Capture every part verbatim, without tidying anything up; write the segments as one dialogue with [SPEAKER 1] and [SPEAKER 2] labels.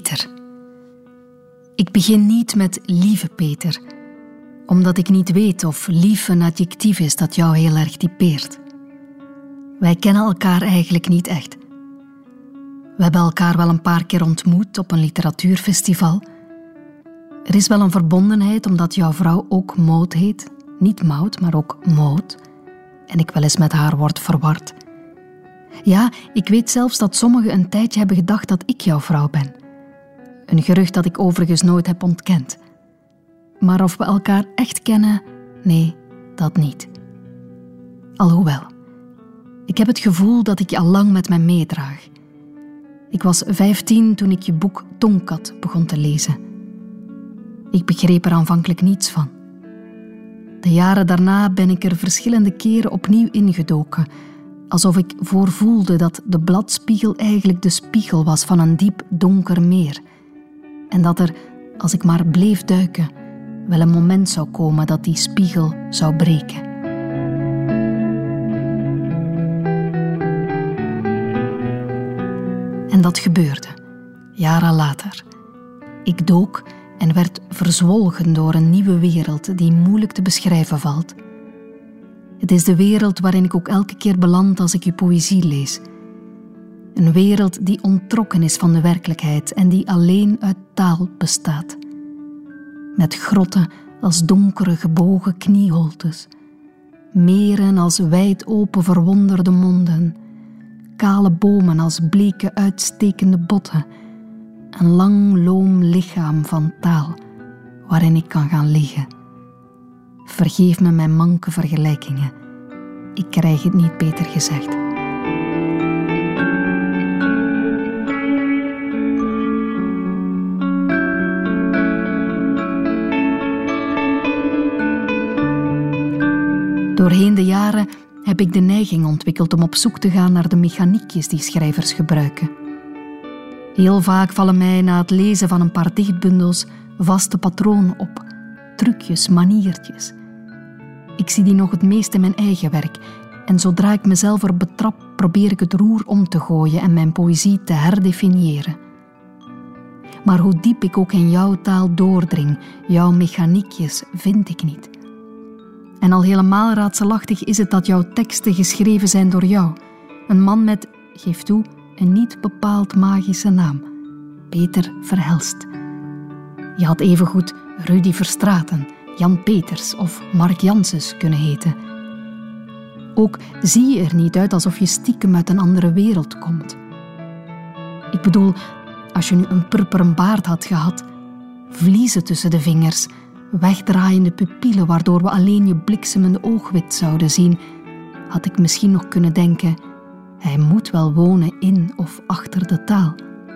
[SPEAKER 1] Peter. Ik begin niet met lieve Peter, omdat ik niet weet of lief een adjectief is dat jou heel erg typeert. Wij kennen elkaar eigenlijk niet echt. We hebben elkaar wel een paar keer ontmoet op een literatuurfestival. Er is wel een verbondenheid omdat jouw vrouw ook Maud heet. Niet Maud, maar ook Maud. En ik wel eens met haar word verward. Ja, ik weet zelfs dat sommigen een tijdje hebben gedacht dat ik jouw vrouw ben. Een gerucht dat ik overigens nooit heb ontkend. Maar of we elkaar echt kennen, nee, dat niet. Alhoewel, ik heb het gevoel dat ik je al lang met mij meedraag. Ik was vijftien toen ik je boek Tongkat begon te lezen. Ik begreep er aanvankelijk niets van. De jaren daarna ben ik er verschillende keren opnieuw ingedoken, alsof ik voorvoelde dat de bladspiegel eigenlijk de spiegel was van een diep donker meer. En dat er, als ik maar bleef duiken, wel een moment zou komen dat die spiegel zou breken. En dat gebeurde, jaren later. Ik dook en werd verzwolgen door een nieuwe wereld die moeilijk te beschrijven valt. Het is de wereld waarin ik ook elke keer beland als ik je poëzie lees. Een wereld die ontrokken is van de werkelijkheid en die alleen uit taal bestaat. Met grotten als donkere gebogen knieholtes, meren als wijd open verwonderde monden, kale bomen als bleke uitstekende botten, een lang loom lichaam van taal waarin ik kan gaan liggen. Vergeef me mijn manke vergelijkingen. Ik krijg het niet beter gezegd. Doorheen de jaren heb ik de neiging ontwikkeld om op zoek te gaan naar de mechaniekjes die schrijvers gebruiken. Heel vaak vallen mij na het lezen van een paar dichtbundels vaste patronen op, trucjes, maniertjes. Ik zie die nog het meest in mijn eigen werk en zodra ik mezelf er betrap, probeer ik het roer om te gooien en mijn poëzie te herdefiniëren. Maar hoe diep ik ook in jouw taal doordring, jouw mechaniekjes vind ik niet. En al helemaal raadselachtig is het dat jouw teksten geschreven zijn door jou, een man met, geef toe, een niet bepaald magische naam, Peter Verhelst. Je had evengoed Rudy Verstraeten, Jan Peters of Mark Janssens kunnen heten. Ook zie je er niet uit alsof je stiekem uit een andere wereld komt. Ik bedoel, als je nu een purperen baard had gehad, vliezen tussen de vingers, wegdraaiende pupillen waardoor we alleen je bliksemende oogwit zouden zien, had ik misschien nog kunnen denken, hij moet wel wonen in of achter de taal.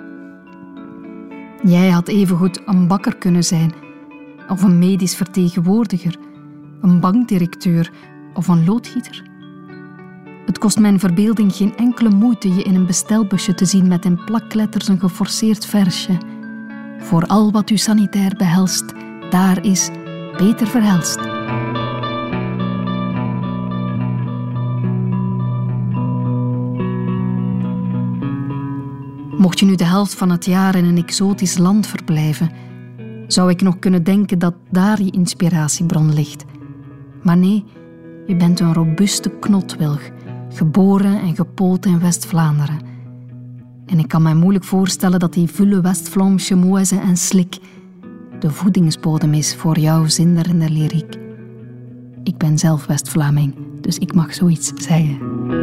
[SPEAKER 1] Jij had evengoed een bakker kunnen zijn, of een medisch vertegenwoordiger, een bankdirecteur of een loodgieter. Het kost mijn verbeelding geen enkele moeite je in een bestelbusje te zien met in plakletters een geforceerd versje. Voor al wat u sanitair behelst, daar is Peter Verhelst. Mocht je nu de helft van het jaar in een exotisch land verblijven, zou ik nog kunnen denken dat daar je inspiratiebron ligt. Maar nee, je bent een robuuste knotwilg, geboren en gepold in West-Vlaanderen. En ik kan mij moeilijk voorstellen dat die vulle West-Vlaamse moise en slik de voedingsbodem is voor jouw zinderende lyriek. Ik ben zelf West-Vlaming, dus ik mag zoiets zeggen.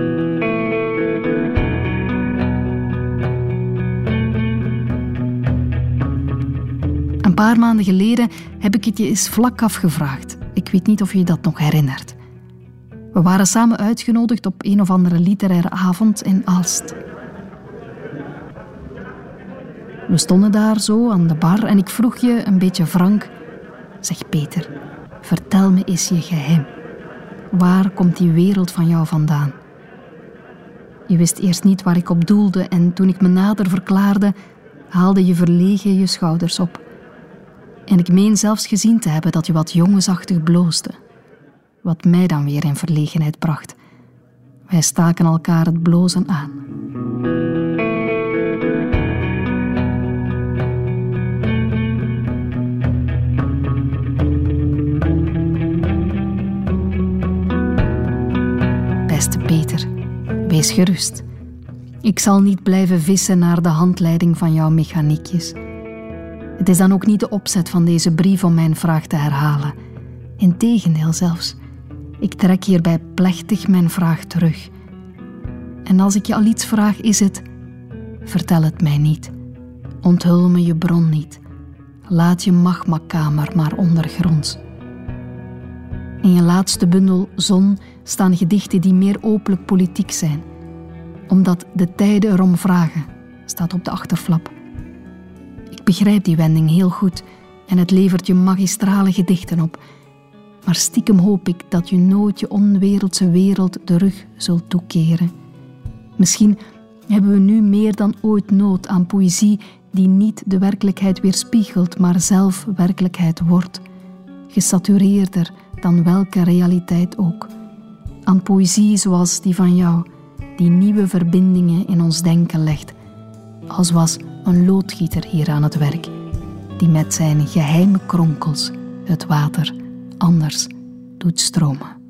[SPEAKER 1] Een paar maanden geleden heb ik het je eens vlak afgevraagd. Ik weet niet of je je dat nog herinnert. We waren samen uitgenodigd op een of andere literaire avond in Aalst. We stonden daar zo aan de bar en ik vroeg je een beetje frank, zeg Peter, vertel me eens je geheim. Waar komt die wereld van jou vandaan? Je wist eerst niet waar ik op doelde en toen ik me nader verklaarde, haalde je verlegen je schouders op. En ik meen zelfs gezien te hebben dat je wat jongensachtig bloosde. Wat mij dan weer in verlegenheid bracht. Wij staken elkaar het blozen aan. Wees gerust. Ik zal niet blijven vissen naar de handleiding van jouw mechaniekjes. Het is dan ook niet de opzet van deze brief om mijn vraag te herhalen. Integendeel zelfs. Ik trek hierbij plechtig mijn vraag terug. En als ik je al iets vraag, is het: vertel het mij niet. Onthul me je bron niet. Laat je magmakamer maar ondergronds. In je laatste bundel Zon staan gedichten die meer openlijk politiek zijn. Omdat de tijden erom vragen, staat op de achterflap. Ik begrijp die wending heel goed en het levert je magistrale gedichten op. Maar stiekem hoop ik dat je nooit je onwereldse wereld de rug zult toekeren. Misschien hebben we nu meer dan ooit nood aan poëzie die niet de werkelijkheid weerspiegelt, maar zelf werkelijkheid wordt. Gesatureerder dan welke realiteit ook. Aan poëzie zoals die van jou, die nieuwe verbindingen in ons denken legt. Als was een loodgieter hier aan het werk, die met zijn geheime kronkels het water anders doet stromen.